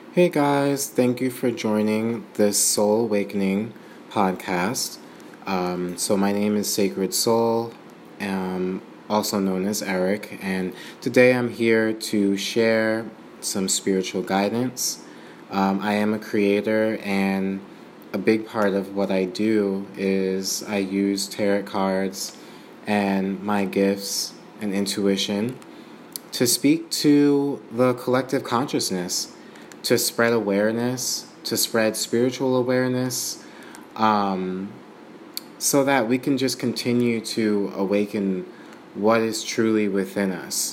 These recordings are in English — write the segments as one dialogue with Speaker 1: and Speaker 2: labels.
Speaker 1: Hey guys, thank you for joining this Soul Awakening podcast. My name is Sacred Soul, also known as Eric, and today I'm here to share some spiritual guidance. I am a creator, and a big part of what I do is I use tarot cards and my gifts and intuition to speak to the collective consciousness, to spread awareness, to spread spiritual awareness, um, so that we can just continue to awaken what is truly within us.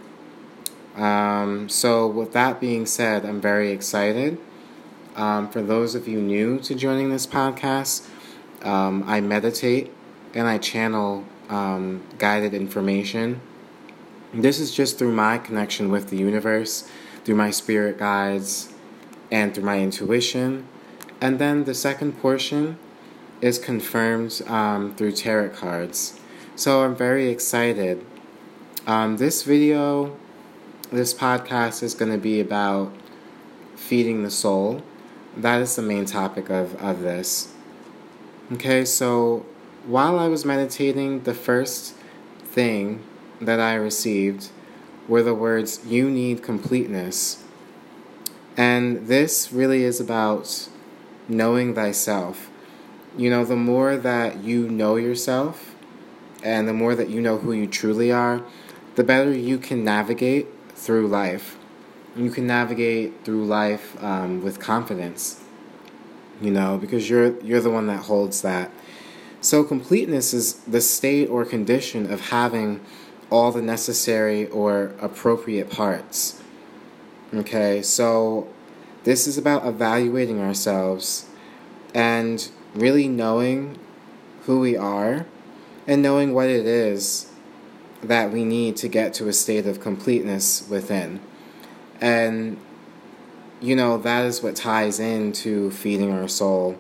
Speaker 1: With that being said, I'm very excited. For those of you new to joining this podcast, I meditate and I channel guided information. This is just through my connection with the universe, through my spirit guides, and through my intuition. And then the second portion is confirmed through tarot cards. So I'm very excited. This podcast is going to be about feeding the soul. That is the main topic of this. Okay, so while I was meditating, the first thing that I received were the words, "You need completeness." And this really is about knowing thyself. You know, the more that you know yourself and the more that you know who you truly are, the better you can navigate through life. You can navigate through life with confidence, because you're the one that holds that. So completeness is the state or condition of having all the necessary or appropriate parts. Okay, so this is about evaluating ourselves and really knowing who we are and knowing what it is that we need to get to a state of completeness within. And, that is what ties into feeding our soul.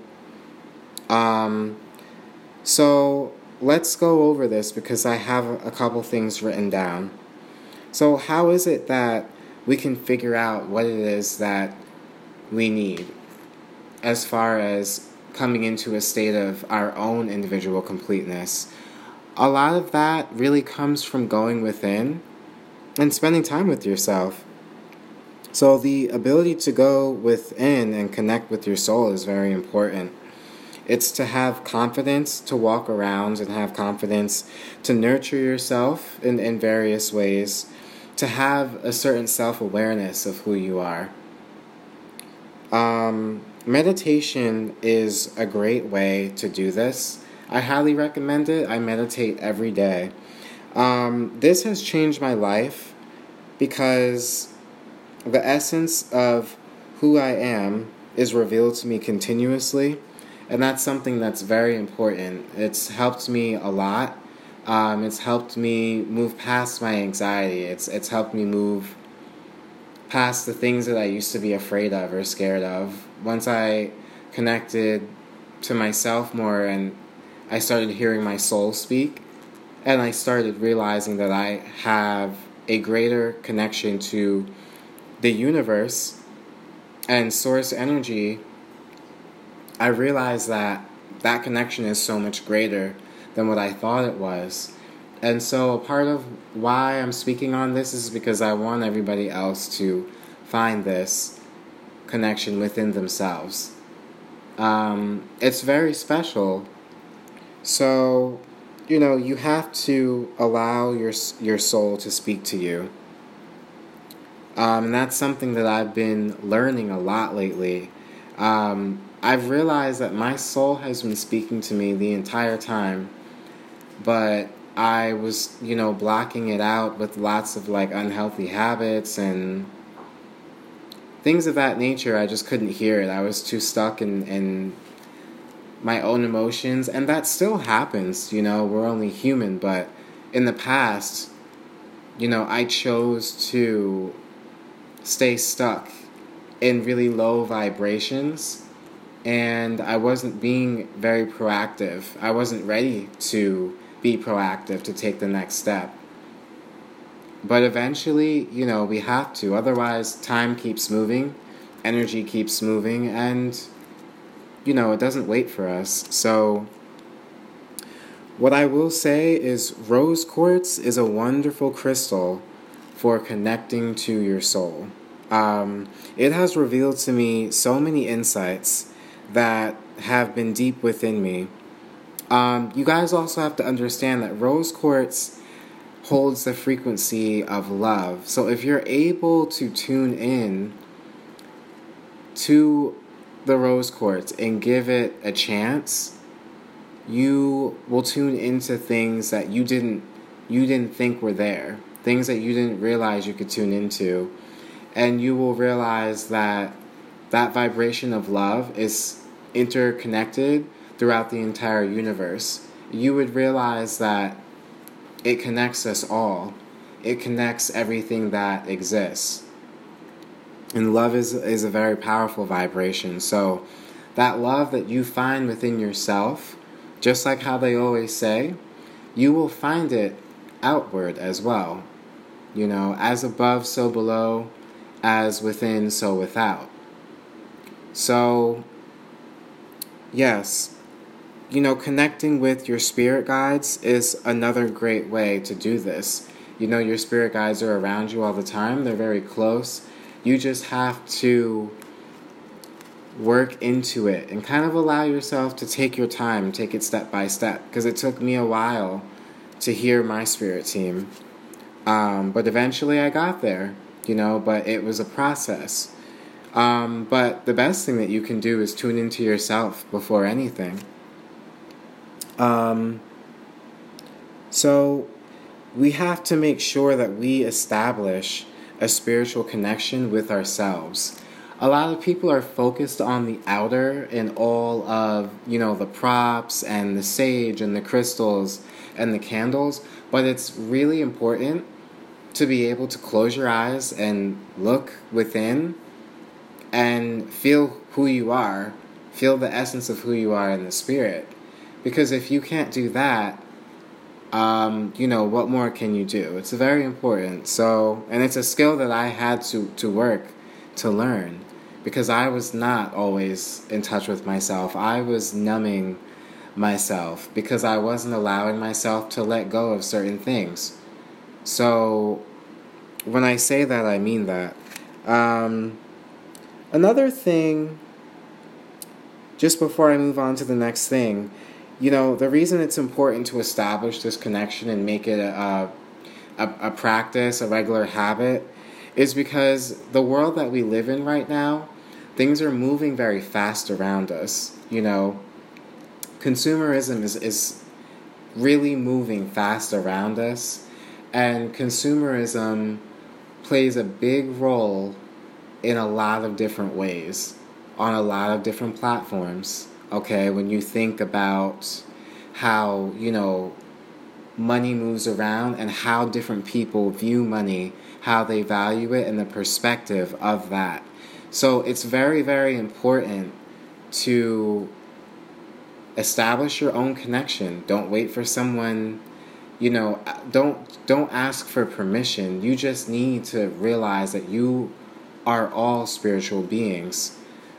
Speaker 1: So let's go over this because I have a couple things written down. So how is it that we can figure out what it is that we need as far as coming into a state of our own individual completeness? A lot of that really comes from going within and spending time with yourself. So the ability to go within and connect with your soul is very important. It's to have confidence to walk around and have confidence to nurture yourself in various ways, to have a certain self-awareness of who you are. Meditation is a great way to do this. I highly recommend it. I meditate every day. This has changed my life because the essence of who I am is revealed to me continuously. And that's something that's very important. It's helped me a lot. It's helped me move past my anxiety. It's helped me move past the things that I used to be afraid of or scared of. Once I connected to myself more and I started hearing my soul speak, and I started realizing that I have a greater connection to the universe and source energy, I realized that connection is so much greater than what I thought it was. And so a part of why I'm speaking on this is because I want everybody else to find this connection within themselves. It's very special. So, you have to allow your soul to speak to you. And that's something that I've been learning a lot lately. I've realized that my soul has been speaking to me the entire time, but I was, blocking it out with lots of unhealthy habits and things of that nature. I just couldn't hear it. I was too stuck in my own emotions, and that still happens. We're only human, but in the past, I chose to stay stuck in really low vibrations, and I wasn't being very proactive. I wasn't ready to be proactive, to take the next step. But eventually, we have to. Otherwise, time keeps moving, energy keeps moving, and, it doesn't wait for us. So what I will say is rose quartz is a wonderful crystal for connecting to your soul. It has revealed to me so many insights that have been deep within me. You guys also have to understand that rose quartz holds the frequency of love. So if you're able to tune in to the rose quartz and give it a chance, you will tune into things that you didn't think were there, things that you didn't realize you could tune into, and you will realize that that vibration of love is interconnected throughout the entire universe. You would realize that it connects us all. It connects everything that exists. And love is a very powerful vibration. So that love that you find within yourself, just like how they always say, you will find it outward as well. As above, so below, as within, so without. So, yes, connecting with your spirit guides is another great way to do this. Your spirit guides are around you all the time. They're very close. You just have to work into it and kind of allow yourself to take your time, take it step by step. Because it took me a while to hear my spirit team. But eventually I got there, but it was a process. But the best thing that you can do is tune into yourself before anything. So we have to make sure that we establish a spiritual connection with ourselves. A lot of people are focused on the outer and all of, the props and the sage and the crystals and the candles, but it's really important to be able to close your eyes and look within and feel who you are, feel the essence of who you are in the spirit. Because if you can't do that, what more can you do? It's very important. So, and it's a skill that I had to work to learn, because I was not always in touch with myself. I was numbing myself because I wasn't allowing myself to let go of certain things. So when I say that, I mean that. Another thing, just before I move on to the next thing, the reason it's important to establish this connection and make it a practice, a regular habit, is because the world that we live in right now, things are moving very fast around us. Consumerism is really moving fast around us, and consumerism plays a big role in a lot of different ways, on a lot of different platforms. Okay, when you think about how, money moves around and how different people view money, how they value it, and the perspective of that. So it's very, very important to establish your own connection. Don't wait for someone, don't ask for permission. You just need to realize that you are all spiritual beings.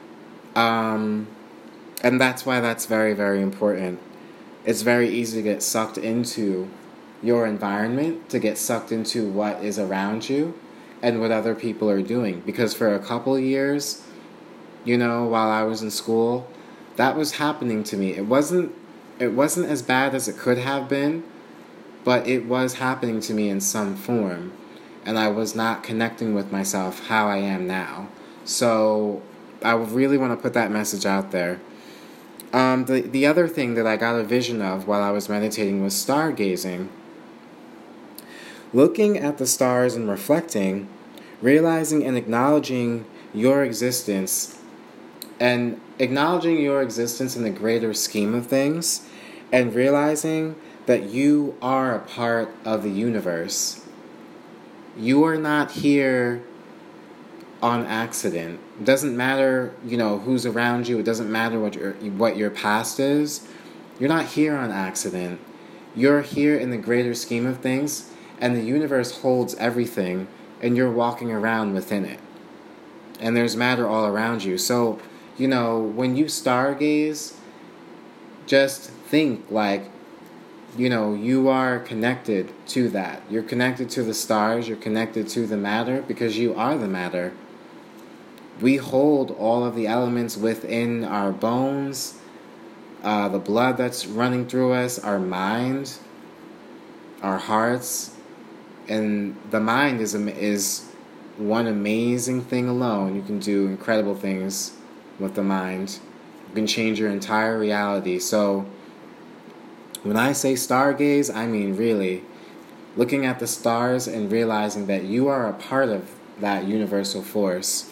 Speaker 1: And that's why that's very, very important. It's very easy to get sucked into your environment, to get sucked into what is around you and what other people are doing. Because for a couple of years, while I was in school, that was happening to me. It wasn't as bad as it could have been, but it was happening to me in some form. And I was not connecting with myself how I am now. So I really want to put that message out there. The other thing that I got a vision of while I was meditating was stargazing. Looking at the stars and reflecting, realizing and acknowledging your existence, and acknowledging your existence in the greater scheme of things, and realizing that you are a part of the universe. You are not here on accident. It doesn't matter, who's around you. It doesn't matter what your past is. You're not here on accident. You're here in the greater scheme of things, and the universe holds everything, and you're walking around within it. and there's matter all around you. So, when you stargaze, just think like, you are connected to that. You're connected to the stars, you're connected to the matter because you are the matter. We hold all of the elements within our bones, the blood that's running through us, our mind, our hearts, and the mind is one amazing thing alone. You can do incredible things with the mind. You can change your entire reality. So when I say stargaze, I mean really looking at the stars and realizing that you are a part of that universal force.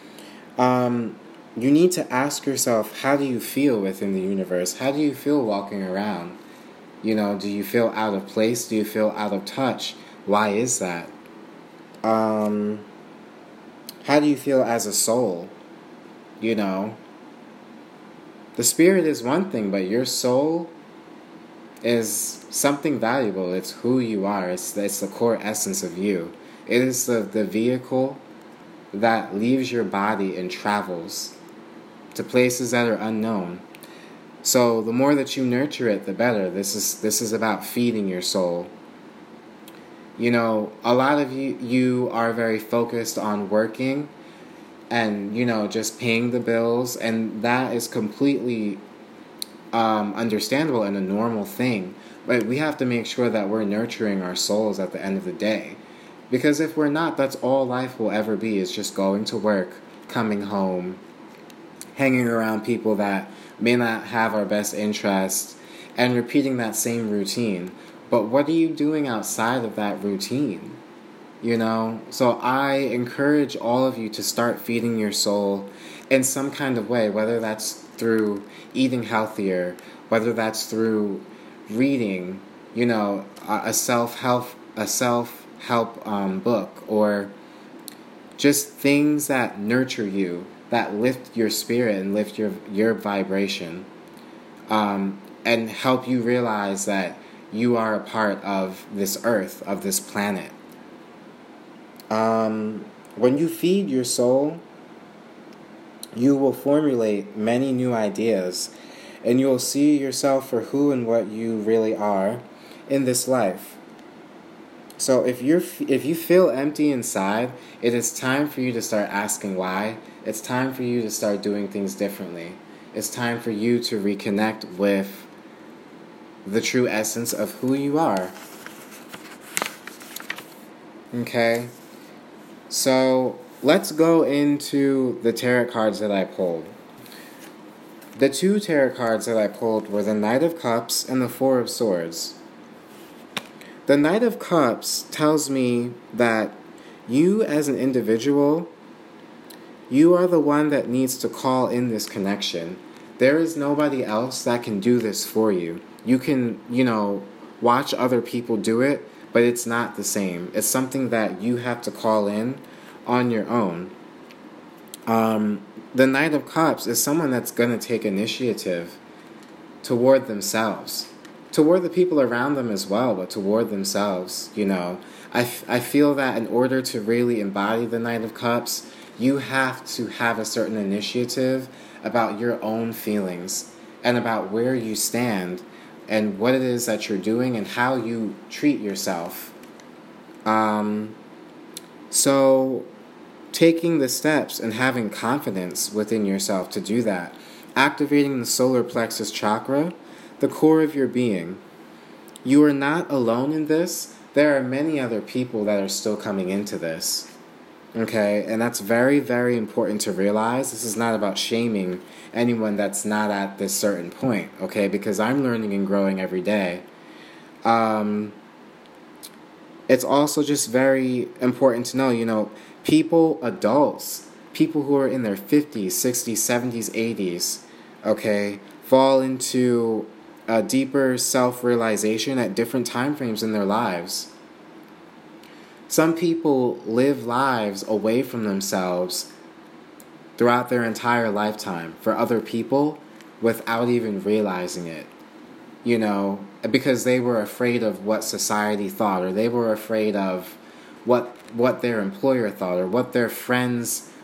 Speaker 1: You need to ask yourself, how do you feel within the universe? How do you feel walking around? Do you feel out of place? Do you feel out of touch? Why is that? How do you feel as a soul? The spirit is one thing, but your soul is something valuable. It's who you are. It's the core essence of you. It is the vehicle that leaves your body and travels to places that are unknown. So the more that you nurture it, the better. This is about feeding your soul. A lot of you are very focused on working and, just paying the bills, and that is completely understandable and a normal thing. But we have to make sure that we're nurturing our souls at the end of the day. Because if we're not, that's all life will ever be, is just going to work, coming home, hanging around people that may not have our best interests, and repeating that same routine. But what are you doing outside of that routine? So I encourage all of you to start feeding your soul in some kind of way, whether that's through eating healthier, whether that's through reading, a self-help book, or just things that nurture you, that lift your spirit and lift your vibration, and help you realize that you are a part of this earth, of this planet. When you feed your soul, you will formulate many new ideas, and you will see yourself for who and what you really are in this life. So if you feel empty inside, it is time for you to start asking why. It's time for you to start doing things differently. It's time for you to reconnect with the true essence of who you are. Okay? So let's go into the tarot cards that I pulled. The two tarot cards that I pulled were the Knight of Cups and the Four of Swords. The Knight of Cups tells me that you as an individual, you are the one that needs to call in this connection. There is nobody else that can do this for you. You can, watch other people do it, but it's not the same. It's something that you have to call in on your own. The Knight of Cups is someone that's going to take initiative toward themselves, toward the people around them as well, but toward themselves. I feel that in order to really embody the Knight of Cups, you have to have a certain initiative about your own feelings and about where you stand and what it is that you're doing and how you treat yourself. So taking the steps and having confidence within yourself to do that, activating the solar plexus chakra, the core of your being. You are not alone in this. There are many other people that are still coming into this. Okay, and that's very, very important to realize. This is not about shaming anyone that's not at this certain point, okay, because I'm learning and growing every day. It's also just very important to know, people, adults, people who are in their 50s, 60s, 70s, 80s, okay, fall into a deeper self-realization at different time frames in their lives. Some people live lives away from themselves throughout their entire lifetime for other people without even realizing it, because they were afraid of what society thought, or they were afraid of what their employer thought, or what their friends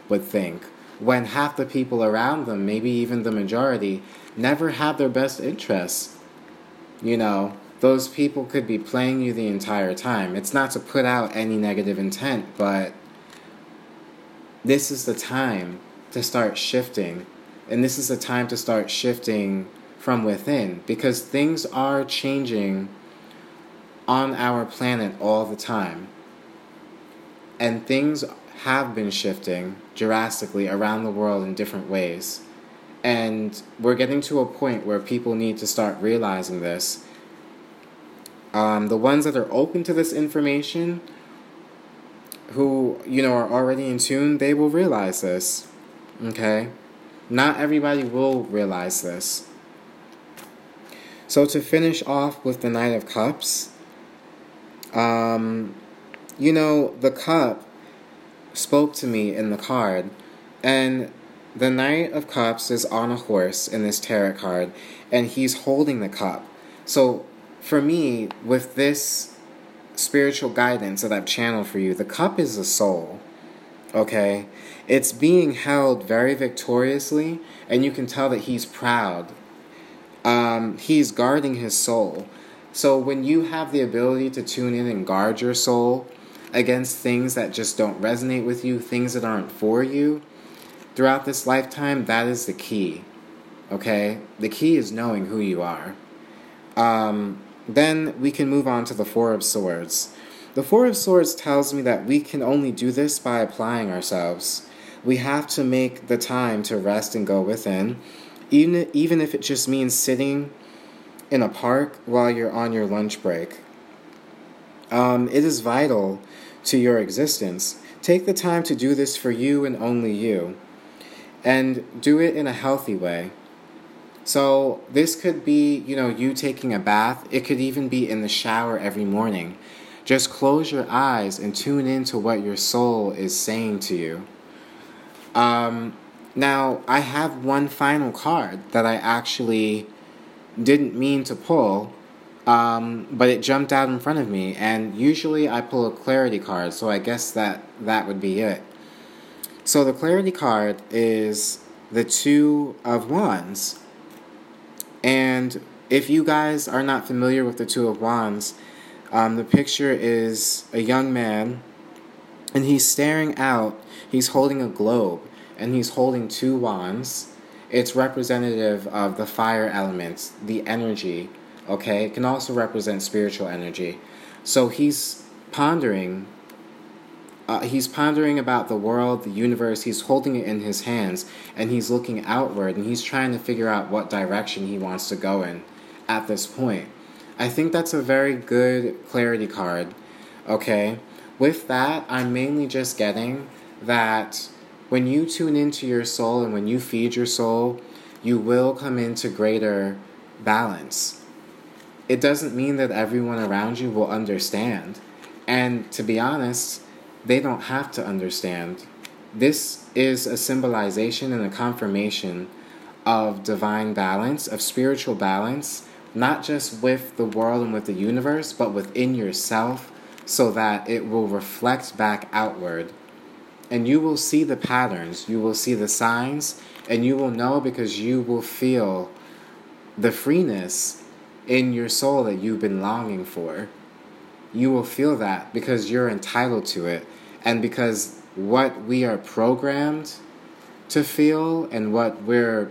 Speaker 1: would think, when half the people around them, maybe even the majority, never have their best interests. You know, those people could be playing you the entire time. It's not to put out any negative intent, but this is the time to start shifting. And this is the time to start shifting from within, because things are changing on our planet all the time. And things have been shifting drastically around the world in different ways. And we're getting to a point where people need to start realizing this. The ones that are open to this information, who, are already in tune, they will realize this. Okay? Not everybody will realize this. So to finish off with the Knight of Cups, the cup spoke to me in the card, and the Knight of Cups is on a horse in this tarot card, and he's holding the cup. So for me, with this spiritual guidance that I've channeled for you, the cup is the soul, okay? It's being held very victoriously, and you can tell that he's proud. He's guarding his soul. So when you have the ability to tune in and guard your soul against things that just don't resonate with you, things that aren't for you, throughout this lifetime, that is the key, okay? The key is knowing who you are. Then we can move on to the Four of Swords. The Four of Swords tells me that we can only do this by applying ourselves. We have to make the time to rest and go within, even if it just means sitting in a park while you're on your lunch break. It is vital to your existence. Take the time to do this for you and only you. And do it in a healthy way. So this could be, you taking a bath. It could even be in the shower every morning. Just close your eyes and tune into what your soul is saying to you. Now, I have one final card that I actually didn't mean to pull, but it jumped out in front of me. And usually I pull a clarity card, so I guess that would be it. So the clarity card is the Two of Wands. And if you guys are not familiar with the Two of Wands, the picture is a young man, and he's staring out. He's holding a globe, and he's holding two wands. It's representative of the fire element, the energy, okay? It can also represent spiritual energy. So he's pondering about the world, the universe. He's holding it in his hands, and he's looking outward, and he's trying to figure out what direction he wants to go in at this point. I think that's a very good clarity card, okay? With that, I'm mainly just getting that when you tune into your soul and when you feed your soul, you will come into greater balance. It doesn't mean that everyone around you will understand. And to be honest, they don't have to understand. This is a symbolization and a confirmation of divine balance, of spiritual balance, not just with the world and with the universe, but within yourself, so that it will reflect back outward. And you will see the patterns, you will see the signs, and you will know because you will feel the freeness in your soul that you've been longing for. You will feel that because you're entitled to it, and because what we are programmed to feel and what we're,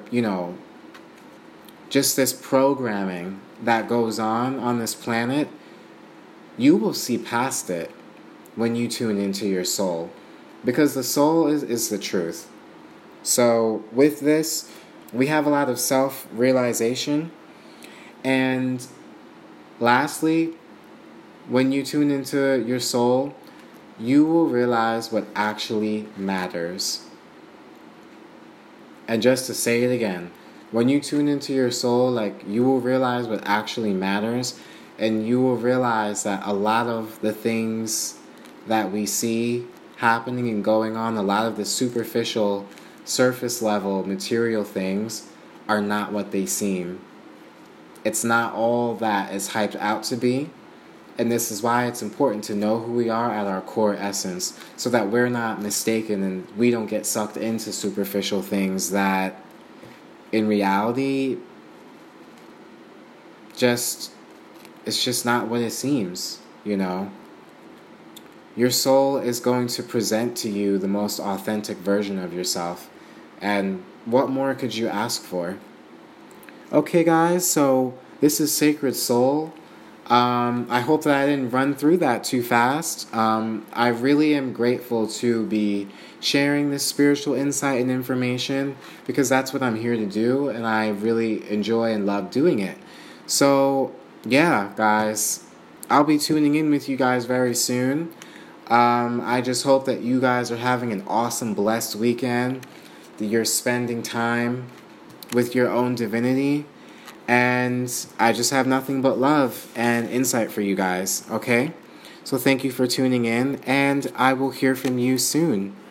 Speaker 1: just this programming that goes on this planet, you will see past it when you tune into your soul. Because the soul is the truth. So with this, we have a lot of self-realization. And lastly, when you tune into your soul, you will realize what actually matters. And just to say it again, when you tune into your soul, you will realize what actually matters, and you will realize that a lot of the things that we see happening and going on, a lot of the superficial, surface level, material things are not what they seem. It's not all that is hyped out to be. And this is why it's important to know who we are at our core essence so that we're not mistaken and we don't get sucked into superficial things that in reality it's just not what it seems, you know. Your soul is going to present to you the most authentic version of yourself. And what more could you ask for? Okay, guys, so this is Sacred Soul. I hope that I didn't run through that too fast. I really am grateful to be sharing this spiritual insight and information because that's what I'm here to do, and I really enjoy and love doing it. So, yeah, guys, I'll be tuning in with you guys very soon. I just hope that you guys are having an awesome, blessed weekend, that you're spending time with your own divinity, and I just have nothing but love and insight for you guys, okay? So thank you for tuning in, and I will hear from you soon.